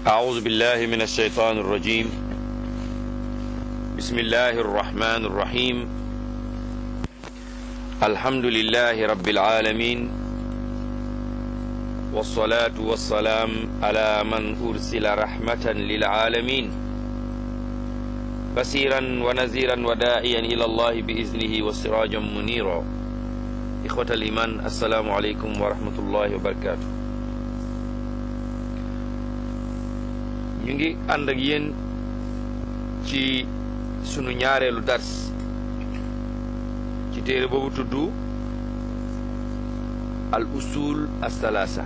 أعوذ بالله من الشيطان الرجيم بسم الله الرحمن الرحيم الحمد لله رب العالمين والصلاة والسلام على من أرسل رحمة للعالمين بصيرا ونذيرا وداعيا إلى الله بإذنه وسراجا منيرا إخوة الإيمان السلام عليكم ورحمة الله وبركاته. ñu ngi ànd ak yéen ci sunu ñaareelu dars ci téere boobu tudd al usul as-salaasa.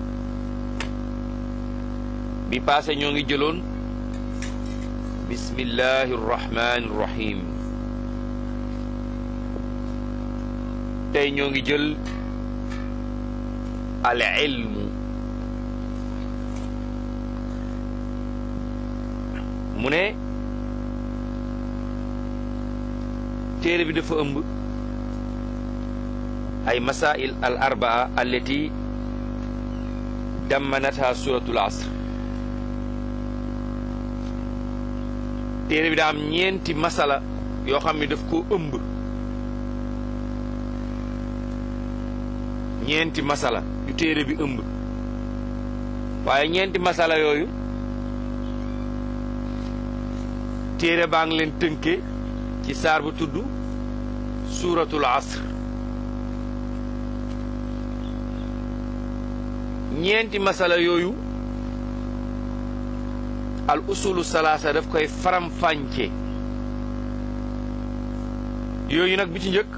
bi paase ñoo ngi jëloon bismillahi rrahmani rrahim. tey ñoo ngi jël al ilmu. mu ne téere bi dafa ëmb ay masail al arbaa allati dammanatha suratul asr. téere bi daa am ñeenti masala yoo xam ne daf koo ëmb. ñeenti masala yu téere bi ëmb, waaye ñeenti masala yooyu téere baa ngi leen tënke ci saar bu tudd suuratul asr. ñeenti masala yooyu al usulu salaasa daf koy faram-fànce. yooyu nag bi ci njëkk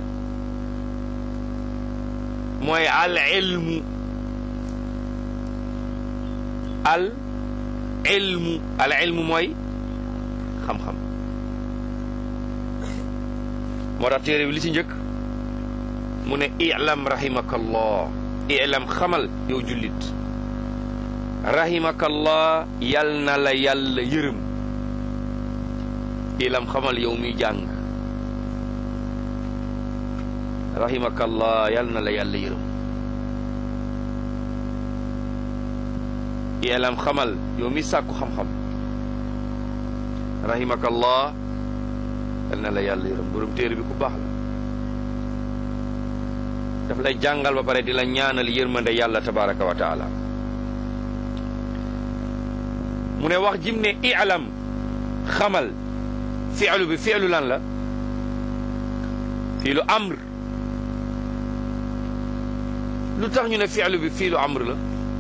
mooy al ilmu. al ilmu mooy xam-xam. moo tax téere bi li ci njëkk mu ne i'lam rahimakallah. i'lam xamal yow jullit, rahimakallah yal na la yàlla yërëm. i'lam xamal yow muy jàng, rahimakallah yal na la yàlla yërëm. i'lam xamal yow mi sàkku xam-xam, rahimakallah yal na la yàlla yërëm. borom téere bi ku baax la, daf lay jàngal ba pare di la ñaanal yërmande yàlla tabaraka wa taala. mu ne wax jim ne i'lam xamal, fi'lu bi fi'lu lan la? fi'lu amr. lu tax ñu ne fi'lu bi fi'lu amr la?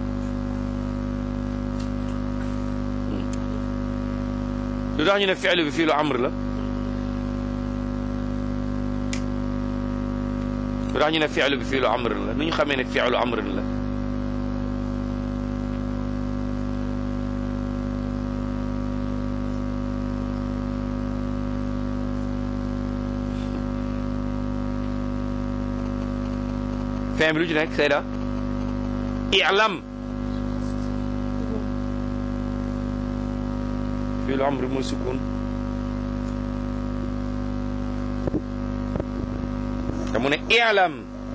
lu tax ñu ne fi'lu bi fi'lu amr la? lu tax ñu ne fi'lu bi fi'lu amr la? nu ñu xamee ne fi'lu amr la? fin bi lu ci nekk Seyda? i'lam fi'lu amr mooy sukun. te mu ne i'lam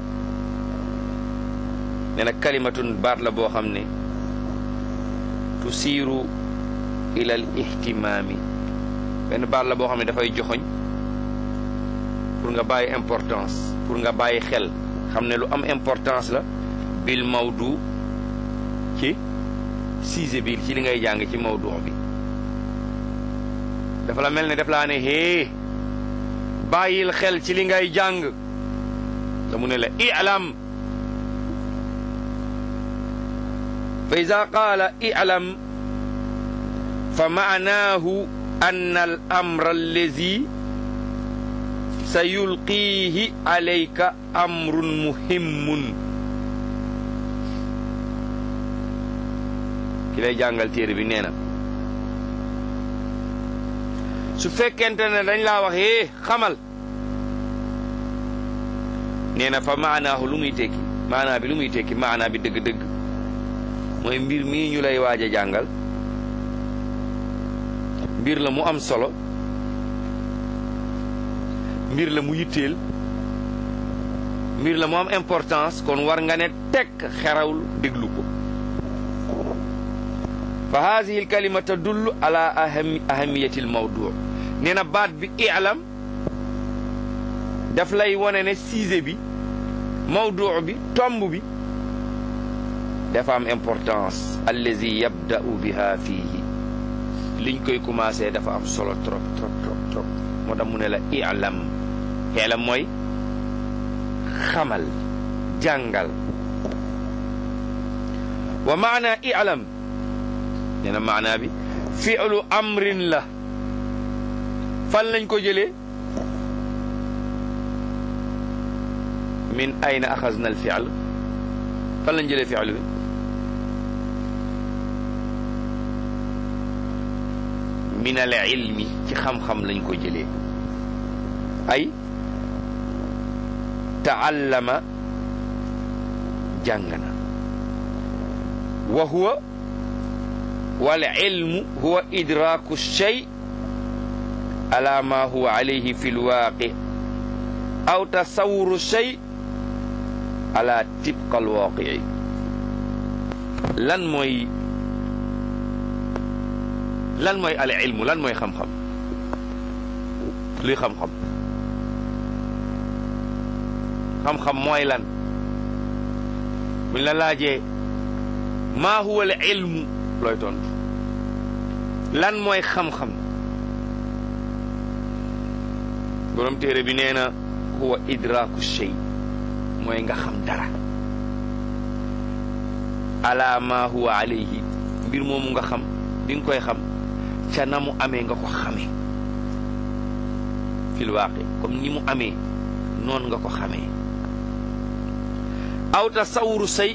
nee na kalimatun baat la boo xam ne tusiiru ila al ihtimaami. benn baat la boo xam ne dafay joxoñ pour nga bàyyi importance, pour nga bàyyi xel, xam ne lu am importance la bil mawdu, ci sujet bi, ci li ngay jàng ci mawdu bi. dafa la mel ne daf laa ne hee bàyyil xel ci li ngay jàng. te mu ne la i'lam. fa iza qaala i'lam fa maanaahu anna al amra allazi sa yulqiihi alayka amrun muhimmun. ki lay jàngal téere bi nee na su fekkente ne dañ laa wax hee xamal, nee na fa maanaahu lu muy tekki, maanaa bi lu muy tekki, maanaa bi dëgg-dëgg mooy mbir mii ñu lay waaj a jàngal mbir la mu am solo, mbir la mu yitteel, mbir la mu am importance. kon war nga ne tekk xerawul déglu ko. fa haadihi alkalima tadullu ala ahamiyati almawdu nee na baat bi i'lam daf lay wone ne sujet bi mawdu bi tomb bi dafa am importance allazi yabda'u biha fiihi liñ koy commencé dafa am solo trop trop trop trop moo tax mu ne la i'lam mooy xamal jàngal wa maana i'lam nee na maana bi fi'lu amrin la fan lañ ko jëlee min ayna axazna al fi'l fan lañ jëlee fi'l bi min al ilmi ci xam-xam lañ ko jëlee ay ta'allama jàng na wa huwa wal ilmu huwa idraku shay ala ma huwa alayhi fi lwaaqi aw tasawuru shay ala tibqa alwaqii lan mooy al ilmu lan mooy xam-xam luy xam-xam xam-xam mooy lan buñ la laajee maa huwa al ilmu looy tontu lan mooy xam-xam borom téere bi nee na huwa idraku shay mooy nga xam dara ala ma huwa alayhi mbir moomu nga xam di nga koy xam ca na mu amee nga ko xamee fil waaqi comme ni mu amee noonu nga ko xamee aw tasawuru say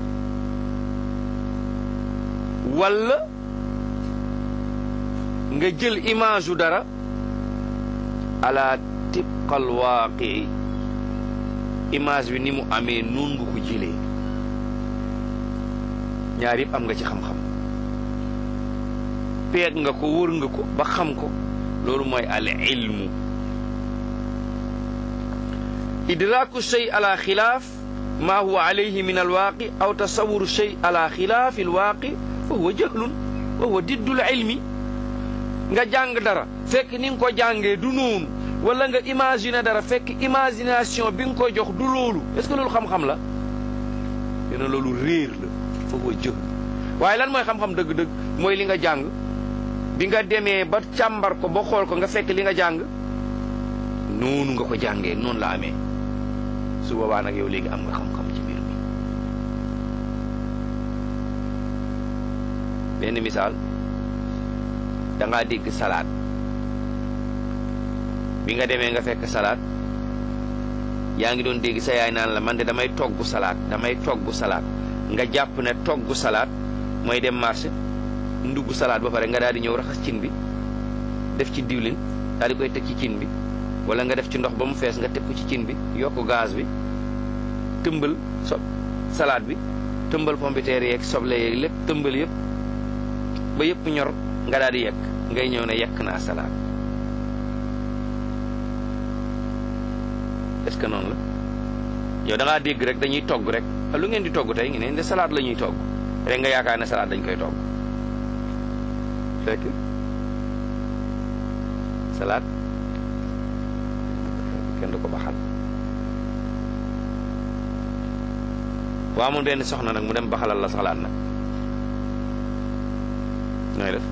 walla nga jël image u dara ala tibqal waaqi image bi ni mu amee noonu nga ko jëlee ñaar yëpp am nga ci xam-xam peeg nga ko wër nga ko ba xam ko loolu mooy al ilmu idraku shay ala xilaaf ma huwa alayhi min alwaaqi aw tasawuru shay ala xilaafi alwaaqi fa huwa jahlun wa huwa diddul ilmi nga jàng dara fekk ni nga ko jàngee du noonu wala nga imaginer dara fekk imagination bi nga ko jox du loolu est-ce que loolu xam-xam la dina loolu réer la fa huwa jahl waaye lan mooy xam-xam dëgg-dëgg mooy li nga jàng bi nga demee ba càmbar ko ba xool ko nga fekk li nga jàng noonu nga ko jàngee noonu la amee su boobaa nag yow léegi am nga xam-xam ci mbir mi benn misaal da ngaa dégg salaat bi nga demee nga fekk salaat yaa ngi doon dégg sa yaay naan la man de damay togg salaat nga jàpp ne togg salaat mooy dem marché ndugg salaat ba pare nga daal di ñëw raxas cin bi def ci diwlin daal di koy teg ci cin bi wala nga def ci ndox ba mu fees nga teg ko ci cin bi yokk gaz bi tëmbal salaat bi tëmbal pompiteer yeeg soble yeeg lépp tëmbal yëpp ba yëpp ñor nga daal di yekk ngay ñëw ne yekk naa salaat est-ce que noonu la yow da ngaa dégg rek dañuy togg rek lu ngeen di togg tey ngi ne de salaat la ñuy togg rek nga yaakaar ne salaat dañ koy togg fekk salaat kenn du ko baxal waa amul benn soxna nag mu dem baxalal la salaat nag nooy def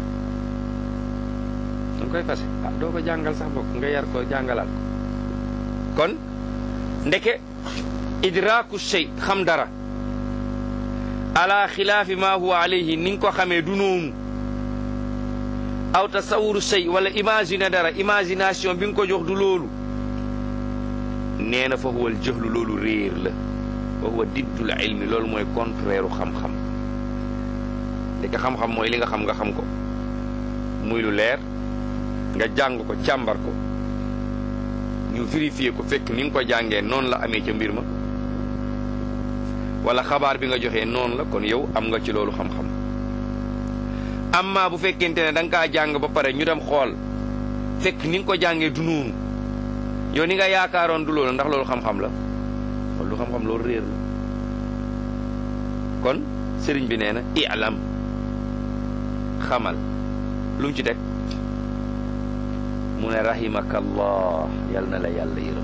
danga koy fase doo ko jàngal sax bokk nga yar ko jàngalaat ko kon ndeke idraku shay xam dara ala xilaafi ma huwa alayhi ni nga ko xamee du noonu aw tasawuru shay wala imaginer dara imagination bi nga ko jox du loolu nee na fa huwa al jahlu loolu réer la fa huwa diddul ilmi loolu mooy contraire u xam-xam ndeke xam-xam mooy li nga xam ko muy lu leer nga jàng ko càmbar ko ñu vérifier ko fekk ni nga ko jàngee noonu la amee ca mbir ma wala xabaar bi nga joxee noonu la kon yow am nga ci loolu xam-xam amma bu fekkente ne da nga kaa jàng ba pare ñu dem xool fekk ni nga ko jàngee du noonu yow ni nga yaakaaroon du loolu ndax loolu xam-xam la loolu xam-xam loolu réer la kon sëriñ bi nee na i'lam xamal lu mu ci teg mu ne rahimakallah yal na la yàlla yërëm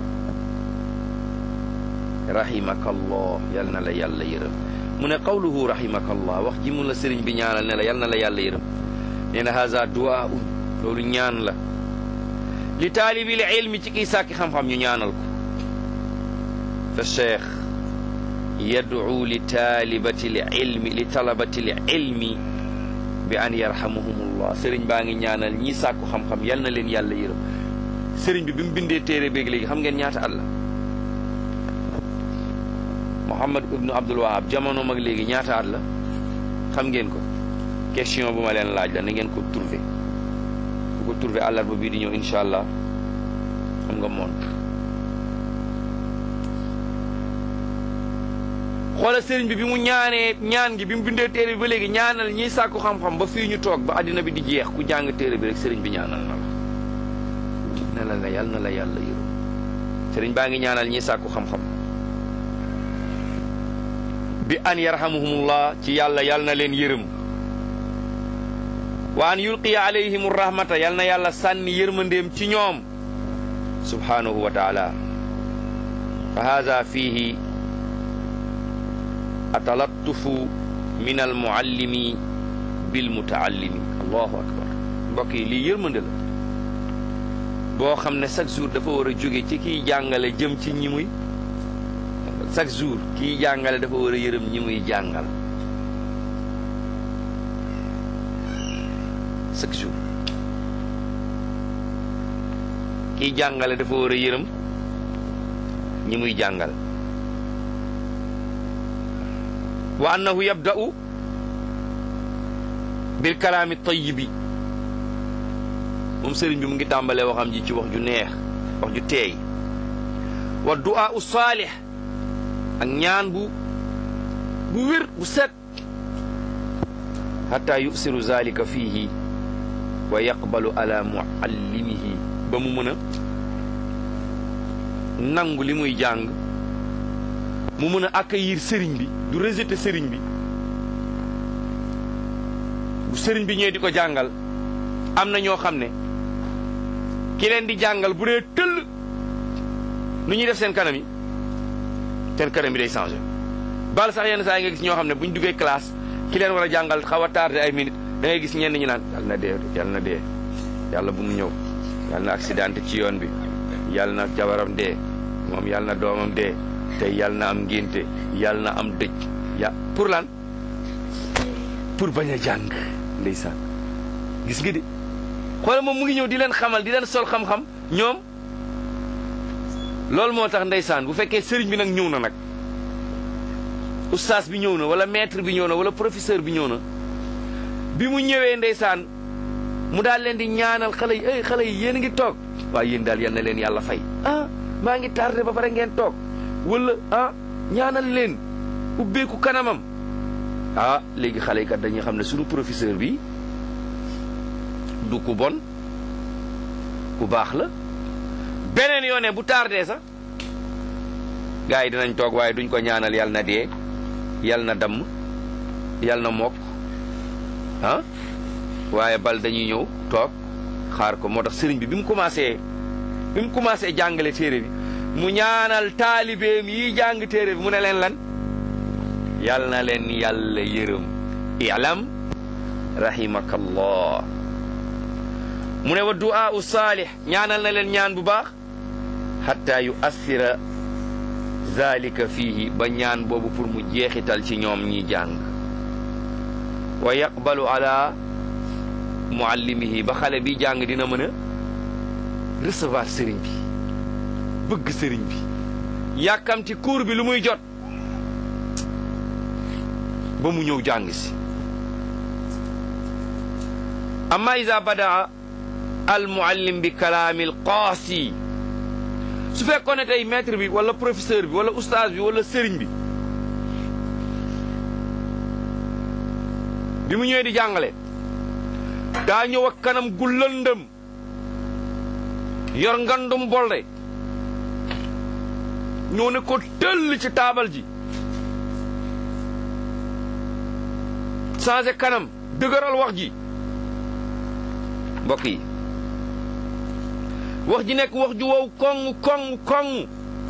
rahimakallah yal na la yàlla yërëm mu ne qawluhu rahimakallah wax ji mu la sëriñ bi ñaanal ne la yal na la yàlla yërëm nee na haza du'aun loolu ñaan la li taalibil ilmi ci kii sàkki xam-xam ñu ñaanal ko fa cheikh yad'u li taalibati l ilmi li talabati l ilmi bi an yarhamuhumullah sëriñ baa ngi ñaanal ñii sàkku xam-xam yal na leen yàlla yërëm sëriñ bi mu bindee téere béeg léegi xam ngeen ñaata at la Muhammad ibnu Abdul Wahab jamono mag léegi ñaata at la xam ngeen ko question bu ma leen laaj la na ngeen ko trouvé bu ko trouvé àllarba bii di ñëw incha allah xam nga montre xoola sëriñ bi mu ñaanee ñaan gi bi mu bindee téere bi ba léegi ñaanal ñiy sàkku xam-xam ba fii ñu toog ba àddina bi di jeex ku jàng téere bi rek sëriñ bi ñaanal na la yal na la yàlla yërëm sëriñ baa ngi ñaanal ñiy sàkku xam-xam bi an yarhamuhumullah ci yàlla yal na leen yërëm wa an yulqiya alayhim rahmata yal na yàlla sànni yërmandeem ci ñoom subhanahu wa taala fa haza fihi atalattufu min almuallimi bilmutaallimi allahu akbar mbokk yi lii yërmande la boo xam ne chaque jour dafa war a jóge ci kiy jàngale jëm ci ñi muy chaque jour kiy jàngale dafa war a yërëm ñi muy jàngal chaque jour kiy jàngale dafa war a yërëm ñi muy jàngal wa annahu yabda'u bil kalaami tayyibi moom sëriñ bi mu ngi tàmbalee waxam ji ci wax ju neex wax ju teey wa du'a u saalih ak ñaan bu wér bu set hatta yusiru zalika fihi wa yaqbalu ala muallimihi ba mu mën a nangu li muy jàng mu mën a accueillir sëriñ bi du rejeter sëriñ bi bu sëriñ bi ñëwee di ko jàngal am na ñoo xam ne ki leen di jàngal bu dee tëll nu ñuy def seen kanam yi day changé bal sax yenn saa yi nga gis ñoo xam ne bu ñu duggee classe ki leen war a jàngal xaw a tardé ay minutes da ngay gis ñenn ñi naan yàlla na dee yàlla bu mu ñëw yàlla na accidenté ci yoon bi yàlla na jabaram dee moom yàlla na doomam dee tey yàlla na am ngénte yàlla na am dëj pour lan pour bañ a jàng ndeysaan gis nga de xoolal moom mu ngi ñëw di leen xamal di leen sol xam-xam ñoom loolu moo tax ndeysaan bu fekkee sëriñ bi nag ñëw na nag ustaas bi ñëw na wala maître bi ñëw na wala professeur bi ñëw na bi mu ñëwee ndeysaan mu daal leen di ñaanal xale yi yéen a ngi toog waaye yéen daal yal na leen yàlla fay maa ngi tardé ba pare ngeen toog wala ñaanal leen ubbeeku kanamam léegi xale yi kat dañuy xam ne sunu professeur bi du ku bon ku baax la beneen yoone bu tardé sax gars yi dinañ toog waaye duñ ko ñaanal yal na dee yal na damm yal na mokk waaye bal dañuy ñëw toog xaar ko moo tax sëriñ bi bi mu commencé jàngale téere bi mu ñaanal taalibeem yi jàng téere bi mu ne leen lan yal na leen yàlla yërëm i'lam rahimakallah mu ne wa du'a u saalih ñaanal na leen ñaan bu baax hatta yu assira zalika fiihi ba ñaan boobu pour mu jeexital ci ñoom ñi jàng wa yaqbalu ala muallimihi ba xale bi jàng dina mën a recevoir sëriñ bi bëgg sëriñ bi yàkkamti cours bi lu muy jot ba mu ñëw jàng si amma iza badaa al muallim bi kalaamil qaasi su fekkoon ne tey maître bi wala professeur bi wala ustaaz bi wala sëriñ bi bi mu ñëwee di jàngale daa ñëw ak kanam gu lëndëm yor ngandum bolde ñoo ne ko tëll ci taabal ji changé kanam dëgëral wax ji mbokk yi wax ji nekk wax ju wow koŋ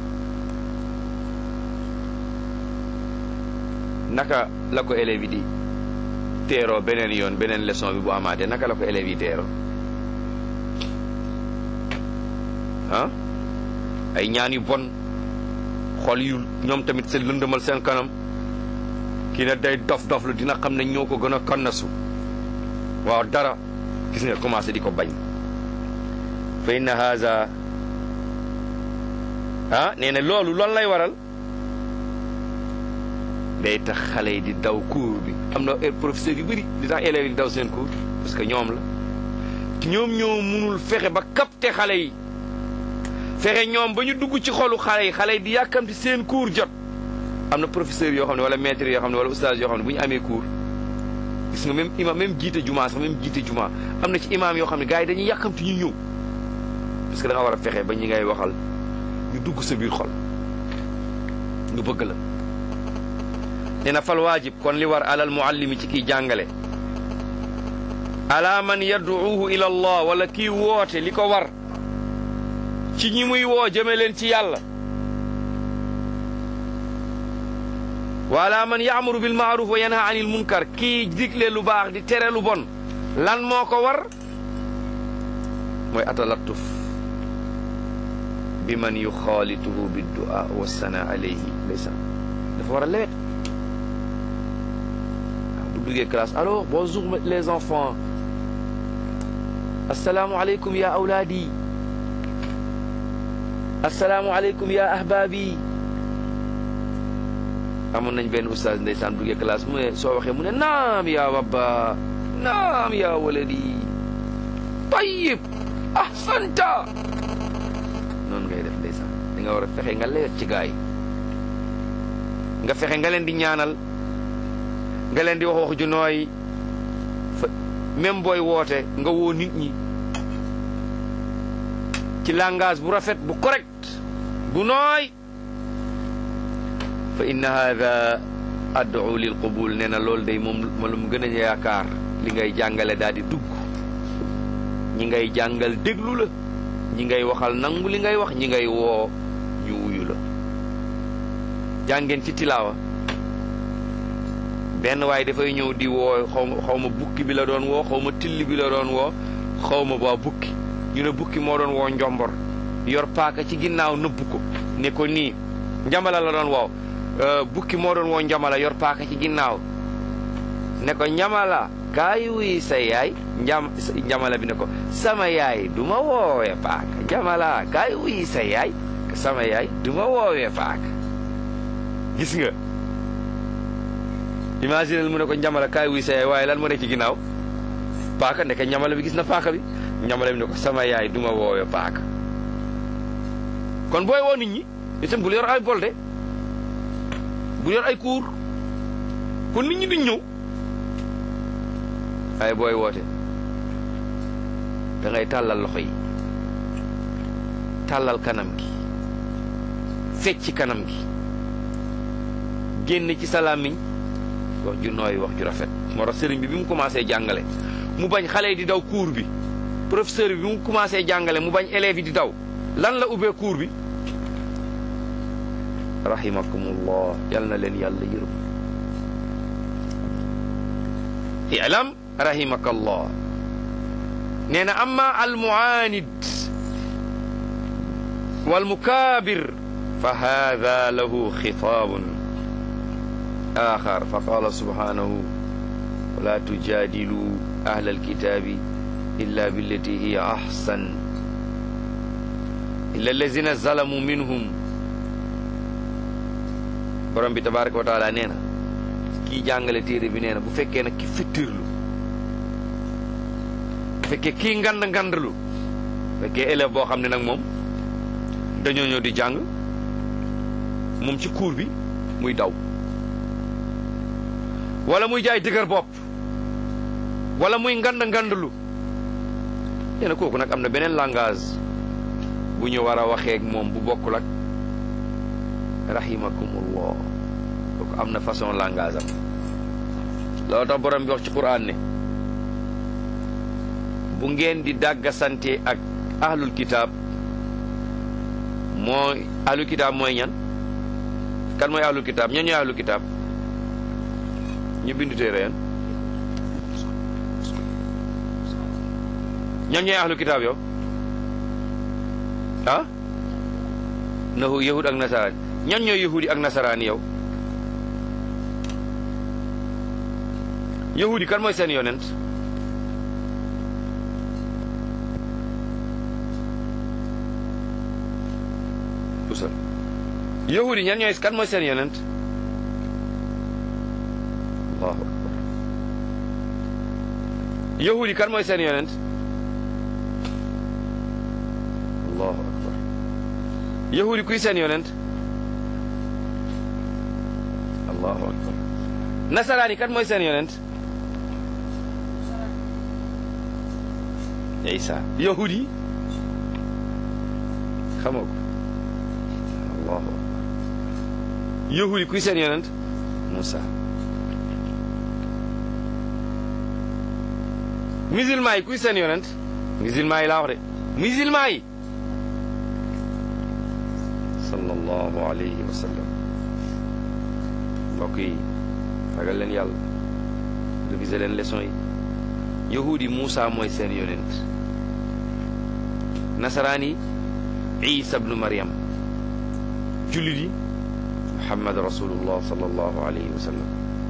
naka la ko élèves yi di teeroo beneen yoon beneen leçon bi bu amaatee naka la ko élèves yi teeroo ah ay ñaan yu bon xol yu ñoom tamit seen lëndëmal seen kanam kii ne day dof lu dina xam ne ñoo ko gën a kannasu waaw dara gis nga commencé di ko bañ fa inna haza nee na loolu lay waral day tax xale yi di daw cours bi am na professeur yu bëri di tax élèves yi di daw seen cours parce que ñoom ñoo mënul fexe ba capter xale yi fexe ñoom ba ñu dugg ci xolu xale yi di yàkkamti seen cours jot am na professeur yoo xam ne wala maître yoo xam ne wala oustaz yoo xam ne bu ñu amee cours gis nga même imam même jiite jumaa sax même jiite jumaa am na ci imam yoo xam ne gars yi dañuy yàkkamti ñu ñëw parce que da nga war a fexe ba ñi ngay waxal ñu dugg sa biir xol ñu bëgg la nee na fal waajib kon li war alal muallimi ci kiy jàngale ala man yad'uuhu ila allah wala kii woote li ko war ci ñi muy woo jëme leen ci yàlla wa ala man ya'muru bil ma'ruf wa yanha anil munkar kii digle lu baax di tere lu bon lan moo ko war mooy atalattuf bi man yuxaalituhu biddu'a wa sana alayhi laysa dafa war a lewet bu duggee classe alors bonjour les enfants assalaamu aleykum ya awlaadi assalaamu aleykum ya ahbaabi amoon nañ benn oustaz ndeysaan duggee classe mu ne soo waxee mu ne naam ya wabba naam ya waladi tayyib ahsanta noonu ngay def ndeysaan da nga war a fexe nga leer ci gaay nga fexe nga leen di ñaanal nga leen di wax ju nooy même booy woote nga woo nit ñi ci langage bu rafet bu correct bu nooy fa inna hada ad'u lil qubul nee na loolu day moom lu mu gën a yaakaar li ngay jàngale daal di dugg ñi ngay jàngal déglu la ñi ngay waxal nangu li ngay wax ñi ngay woo ñu wuyu la jàngeen ci tilaawa benn waaye dafay ñëw di woo xaw ma bukki bi la doon woo xaw ma till bi la doon woo xaw ma ba bukki ñu ne bukki moo doon woo njombor yor paaka ci ginnaaw nëbbu ko ne ko nii njamala la doon woo bukki moo doon woo njamala yor paaka ci ginnaaw ne ko njamala kaay wuy sa yaay njamala bi ne ko sama yaay du ma woowee paaka njamala kaay wuy sa yaay sama yaay du ma woowee paaka gis nga imagine mu ne ko njamala kaay wuy sa yaay waaye lan moo nekk ci ginnaaw paaka ndeke njamala bi gis na paaka bi njamala bi ne ko sama yaay du ma woowee paaka kon booy woo nit ñi itam bul yor ay bolde bul yor ay kuur kon nit ñi duñ ñëw waaye booy woote da ngay tàllal loxo yi tàllal kanam gi fecc kanam gi génn ci sa làmmiñ wax ju nooy wax ju rafet moo tax sëriñ bi mu commencé jàngale mu bañ xale yi di daw cours bi professeur bi mu commencé jàngale mu bañ élèves yi di daw lan la ubbee cours bi rahimakumullah yal na leen yàlla yërëm i'lam rahimakallah nee na amma almuaanid walmukaabir fa haada lahu xitaabun axar fa qaala subhanahu wala tujaadilu ahla alkitaabi illa billati hiya ahsan illa allazina zalamu minhum borom bi tabaraka wa taala nee na kii jàngale téere bi nee na bu fekkee nag ki fittirlu bu fekkee kii ngand-ngandlu bu fekkee élève boo xam ne nag moom dañoo ñëw di jàng moom ci cours bi muy daw wala muy jaay dëgër bopp wala muy ngand-ngandlu nee na kooku nag am na beneen langage bu ñu war a waxee ak moom bu bokkul ak rahimakumullah kooku am na façon langage am loolu tax borom bi wax ci Qur'an ne bu ngeen di dàggasante ak ahlul kitaab mooy ahlul kitaab mooy ñan? kan mooy ahlul kitaab? ñan ñooy ahlul kitaab? ñu bindu téere yan? ñan ñooy ahlul kitaab yow? ah nahu yahud ak nasaraan. ñan ñooy yahudi ak nasaraan yow? yahudi kan mooy seen yonent? yahudi ñan ñooy kan mooy seen yonent? allahu akbar. yahudi kan mooy seen yonent? allahu akbar. yahudi kuy seen yonent? allahu akbar. nasaraani kan mooy seen yonent? Isa. yahudi xamoo ko? allahu akbar. yahudi kuy seen yonent? Musa. musulman yi kuy seen yonent? musulman yi laa wax de musulman yi sallallahu alayhi wa sallam. mbokk yi ragal leen yàlla réviser leen leçon yi. yahudi Musa mooy seen yonent. nasaraan yi Isa ibnu Maryam. jullit yi Muhammad rasulullah sallallahu alayhi wa sallam.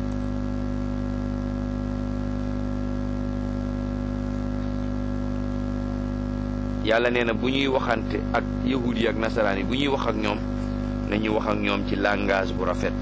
yàlla nee na bu ñuy waxante ak yahudi ak nasaraan yi bu ñuy wax ak ñoom nañu wax ak ñoom ci langage bu rafet.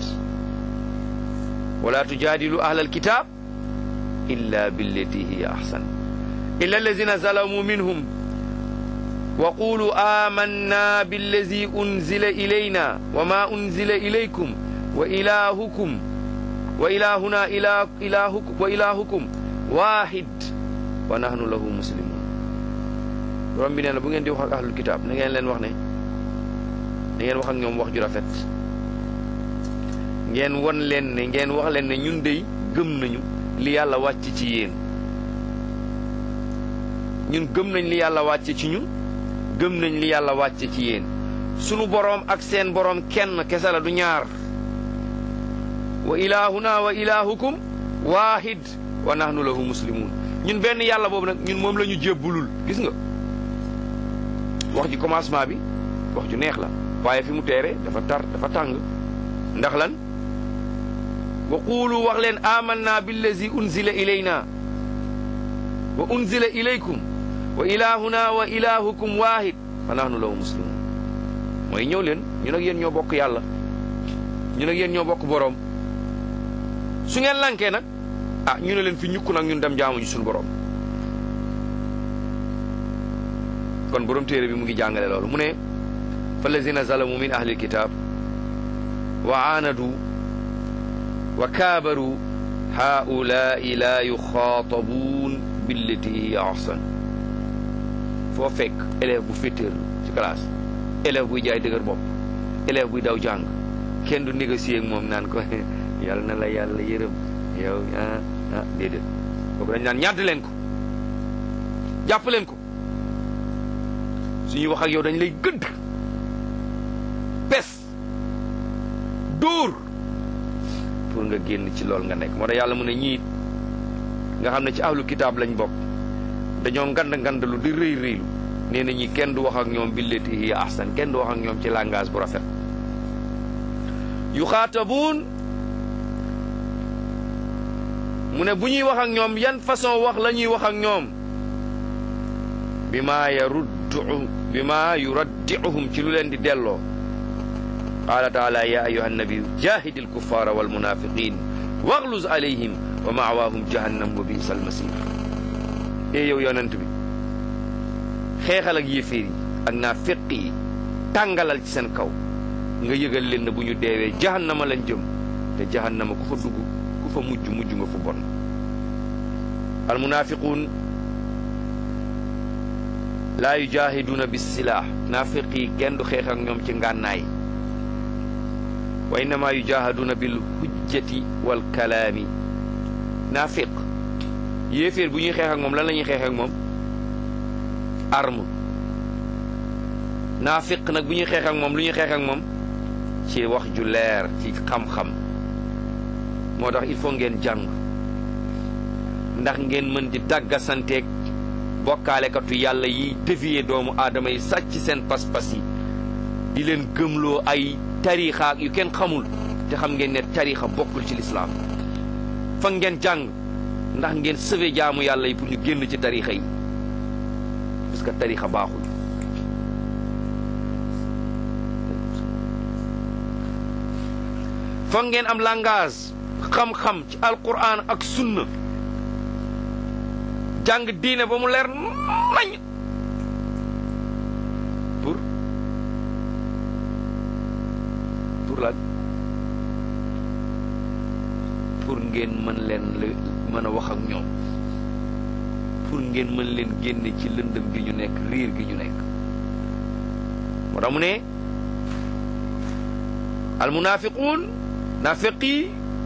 wala tujaadilu ahlal kitaab illa billati hiya ahsan illa allazina zalamu minhum wa qulu amanna billazi unzila ilayna wa ma unzila ilaykum wa ilahukum wa ilahuna ilahukum wa ilahukum wahid wa nahnu lahu muslimun. borom bi nee na bu ngeen di wax ak ahlul kitaab na ngeen leen wax ne na ngeen wax ak ñoom wax ju rafet. ngeen won leen ne ngeen wax leen ne ñun dey gëm nañu li yàlla wàcc ci yéen. ñun gëm nañ li yàlla wàcc ci ñun gëm nañ li yàlla wàcc ci yéen. sunu boroom ak seen boroom kenn kese la du ñaar. wa ilahuna wa ilahukum waahid wa nahnu lahu muslimun. ñun benn yàlla boobu nag ñun moom la ñu jébbulul. gis nga wax ji commencement bi wax ju neex la waaye fi mu teere dafa tàng. ndax lan wa quulu wax leen amanna billazi unzila ilayna wa unzila ilaykum wa ilahuna wa ilahukum wahid fa nahnu lahu muslimun. mooy ñëw leen ñun ak yéen ñoo bokk yàlla ñun ak yéen ñoo bokk boroom. su ngeen lankee nag ñu ne leen fi ñukk nag ñun dem jaamuñu suñu boroom. kon boroom téere bi mu ngi jàngale loolu mu ne fallazina zalamu min ahlil kitab wa aanadu wa kaabaru haulaai la yuxaatabuun billati hiya ahsan. foo fekk élève bu féttéerlu ci classe élève buy jaay dëgër bopp élève buy daw jàng kenn du négocier ak moom naan ko yàlla na la yàlla yërëm yow déedéet kooku dañ naan ñàdd leen ko jàpp leen ko suñuy wax ak yow dañ lay gëdd pes dóor pour nga génn ci lool nga nekk. moo tax yàlla mu ne ñiit nga xam ne ci ahlu kitaab lañ bokk dañoo ngand lu di rëy rëylu nee na ñi kenn du wax ak ñoom billati hiya ahsan kenn du wax ak ñoom ci langage bu rafet. yuxaatabuun mu ne bu ñuy wax ak ñoom yan façon wax la ñuy wax ak ñoom bi ma yuraddi'uhum ci lu leen di delloo. qaala taala ya ayuha annabiyu jahidil kuffara wal munafiqin waxluz alayhim wa ma'waahum jahannam wa bi'sal masir. yow yonent bi xeexal ak yéeféer yi ak naafiq yi tàngalal ci seen kaw nga yëgal leen ne bu ñu deewee jahannama lañ jëm te jahannama ku fa dugg ku fa mujj nga fu bon. al munafiquun laa yujahiduuna bis silaah naafiq yi kenn du xeex ak ñoom ci ngànnaay wa innama yujahaduuna bil hujjati wal kalaami. naafiq yéeféer bu ñuy xeex ak moom lan la ñuy xeex ak moom arme. naafiq nag bu ñuy xeex ak moom lu ñuy xeex ak moom ci wax ju leer, ci xam-xam. moo tax il faut ngeen jàng ndax ngeen mën di dàggasanteeg bokkaalekatu yàlla yi dévier doomu aadama yi, sàcc seen pas-pas yi, di leen gëmloo ay tariixa yu kenn xamul, te xam ngeen ne tariixa bokkul ci lislaam. fa ngeen jàng ndax ngeen sauver jaamu yàlla yi pour ñu génn ci tariixa yi, parce que tariixa baaxul. fa ngeen am langage xam-xam ci alquran ak sunna, jàng diine ba mu leer nañ pour lan pour ngeen mën a wax ak ñoom, pour ngeen mën leen génne ci lëndëm gi ñu nekk, riir gi ñu nekk. moo tax mu ne almunafiquun naafiqi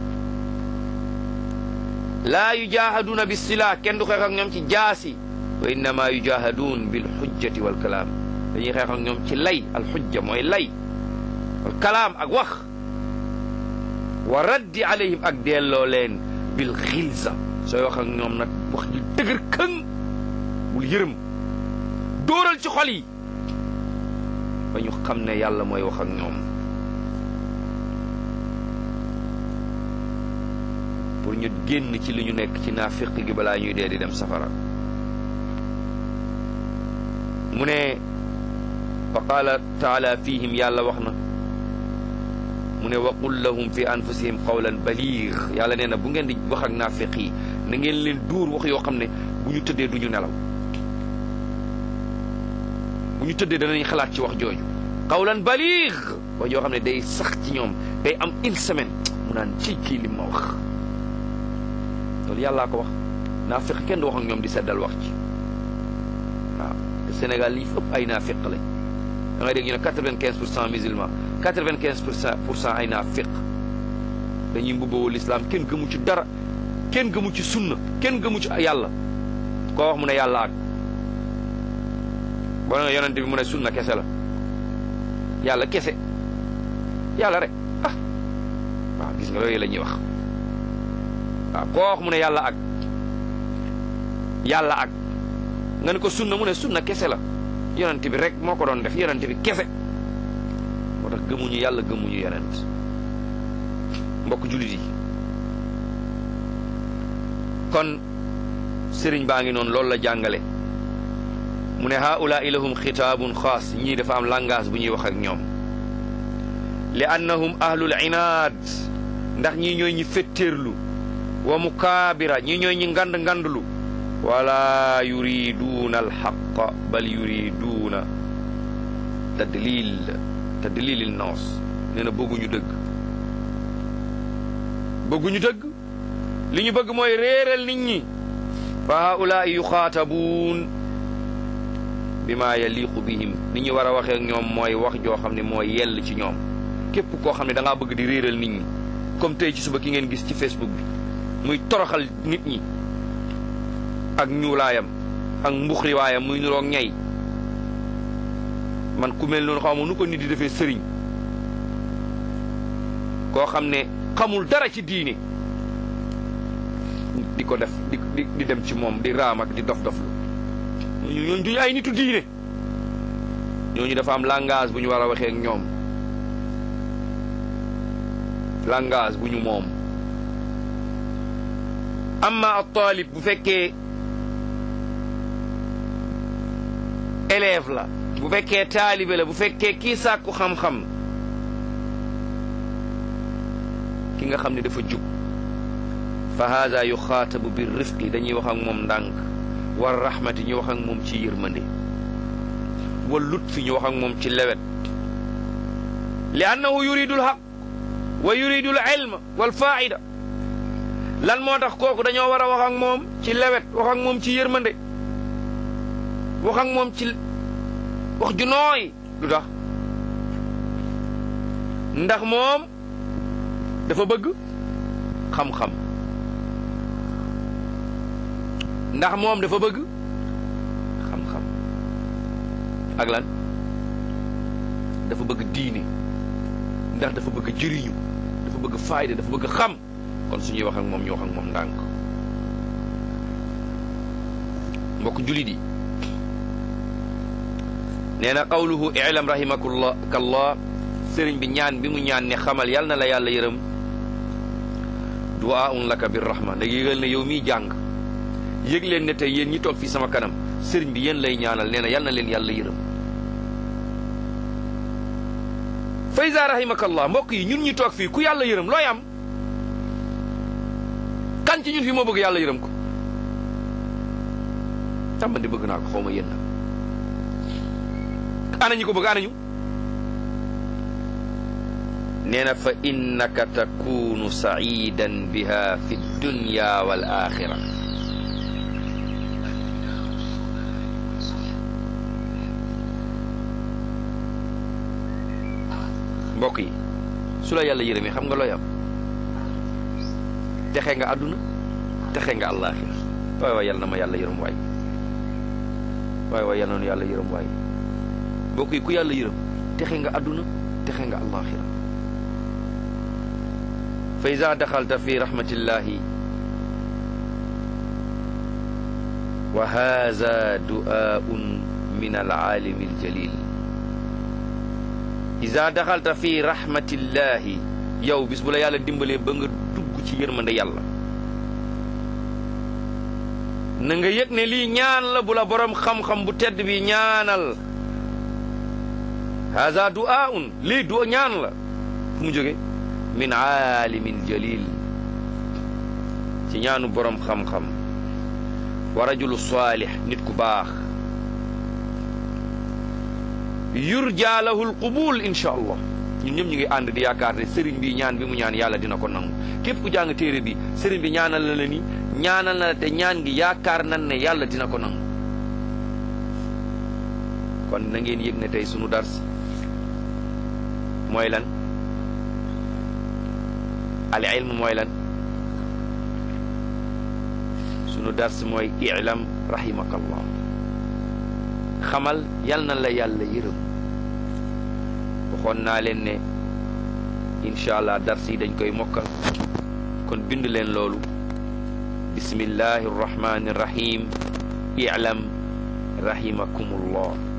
laa yujaahaduuna bi silaa, kenn du xeex ak ñoom ci jaasi, wa innama yujaahaduun bil xujjati wal kalaam, dañuy xeex ak ñoom ci lay. al xujja mooy lay, wal kalaam ak wax, wa raddi alayhim ak delloo leen bil xilza. sooy wax ak ñoom nag wax ju dëgër këŋ, bul yërëm, dóoral ci xol yi ba ñu xam ne yàlla mooy wax ak ñoom, pour ñu génn ci li ñu nekk ci naafiq gi balaa ñuy dee di dem safara. mu ne wa qaala taala fihim, yàlla wax na mu ne wa qul lahum fi anfusihim qawlan baliig. yàlla nee na bu ngeen di wax ak naafiq yi na ngeen leen duur wax yoo xam ne bu ñu tëddee du ñu nelaw, bu ñu tëddee danañ xalaat ci wax jooju. qawlan baliig, wax yoo xam ne day sax ci ñoom, day am une semaine mu naan ci kii li ma wax. loolu yàllaa ko wax. naafiq kenn du wax ak ñoom di seddal wax ci. waaw te Sénégal lii fi ëpp ay naafiq lañ. da ngay dégg ñu ne 95% musulman, 95% ay naafiq. dañuy mbubboo l'islam, kenn gëmu ci dara, kenn gëmu ci sunna, kenn gëmu ci yàlla. koo wax mu ne yàlla ak boo nga yonente bi mu ne sunna kese la, yàlla kese, yàlla rek. waaw gis nga yooyu la ñuy wax. waaw koo wax mu ne yàlla ak nga ne ko sunna mu ne sunna kese la, yonent bi rek moo ko doon def, yonent bi kese. moo tax gëmuñu yàlla, gëmuñu yonent. mbokk jullit yi, kon sëriñ baa ngi noonu loolu la jàngale. mu ne haulaai lahum xitaabun xaas, ñii dafa am langage bu ñuy wax ak ñoom. li annahum ahlul inaad, ndax ñii ñooy ñi fettéerlu, wa mukaabira, ñii ñooy ñi ngandlu, wala yuriduuna alxaqa bal yuriduuna tadlilil noos. nee na bëgguñu dëgg, li ñu bëgg mooy réeral nit ñi. fa haulaai yuxaatabuun bima yaliqu bihim, ni ñu war a waxee ak ñoom mooy wax joo xam ne mooy yell ci ñoom. képp koo xam ne da ngaa bëgg di réeral nit ñi, comme tey ci suba ki ngeen gis ci Facebook bi muy toroxal nit ñi ak ñuulaayam ak mbuxriwaayam, muy niroog ñay. man ku mel noonu xaw ma nu ko nit di defee sëriñ, koo xam ne xamul dara ci diine, di ko def di dem ci moom di raam ak di dof-doflu. ñooñu duñu ay nitu diine, ñooñu dafa am langage bu ñu war a waxee ak ñoom, langage bu ñu moom. amma at-talib, bu fekkee élève la, bu fekkee taalibe la, bu fekkee kii sàkku xam-xam, ki nga xam ne dafa jub, fa haada yuxaatabu bi rifqi, dañuy wax ak moom ndànk, war rahmati, ñu wax ak moom ci yërmande, wal lutfi, ñu wax ak moom ci lewet. li annahu yuridu lxaq wa yuridu l ilma wal faida. lan moo tax kooku dañoo war a wax ak moom ci lewet, wax ak moom ci yërmande, wax ak moom ci wax ju nooy. lu tax? ndax moom dafa bëgg xam-xam, ndax moom dafa bëgg xam-xam. ak lan dafa bëgg diine ndax dafa bëgg jëriñu dafa bëgg fayda dafa bëgg xam kon suñuy wax ak moom ñu wax ak moom ndànk mbokk julit yi nee na qawluhu i'lam rahimakallah sëriñ bi ñaan bi mu ñaan ne xamal yal na la yàlla yërëm du'aun laka bir rahma nda yëgal ne yow miy jàng yëg leen ne tey yéen ñi toog fii sama kanam sëriñ bi yéen lay ñaanal nee na yal na leen yàlla yërëm fa iza rahimakallah mbokk yi ñun ñi toog fii ku yàlla yërëm looy am kan ci ñun fii moo bëgg yàlla yërëm ko tàmba di bëgg naa ko xaw ma yéen nag ana ñi ko bëgg ana ñu nee na fa innaka takunu sa'idan biha fi dunya wal axira mbokk yi su la yàlla yërëmee xam nga looy am texe nga àdduna texe nga àllaaxira waay waay yàlla na ma yàlla yërëm waay waay waay yàlla na yàlla yërëm waay mbokk yi ku yàlla yërëm texe nga àdduna texe nga àllaaxira fa iza daxalta fi rahmatillahi wa haza du'aun min al-aalimi al-jalil iza daxalta fi rahmatillahi yow bis bu la yàlla dimbalee ba nga dugg ci yërmande yàlla na nga yëg ne lii ñaan la bu la borom xam-xam bu tedd bi ñaanal haza du'aun lii du ñaan la fu mu jóge min aalimin jalil ci ñaanu borom xam-xam wa rajulu saalih nit ku baax yurja lahu alqubul insha allah ñun ñëpp ñu ngi ànd di yaakaar ne sëriñ bi ñaan bi mu ñaan yàlla dina ko nangu képp ku jàng téere bi sëriñ bi ñaanal na la ni ñaanal na la te ñaan gi yaakaar nan ne yàlla dina ko nangu kon na ngeen yëg ne tey sunu dars mooy lan al ilm mooy lan sunu dars mooy i'lam rahimakallah xamal yal na la yàlla yërëm waxoon naa leen ne incha allah dars yi dañ koy mokkal kon bind leen loolu bismillahi rrahmani rrahim i'lam rahimakumullah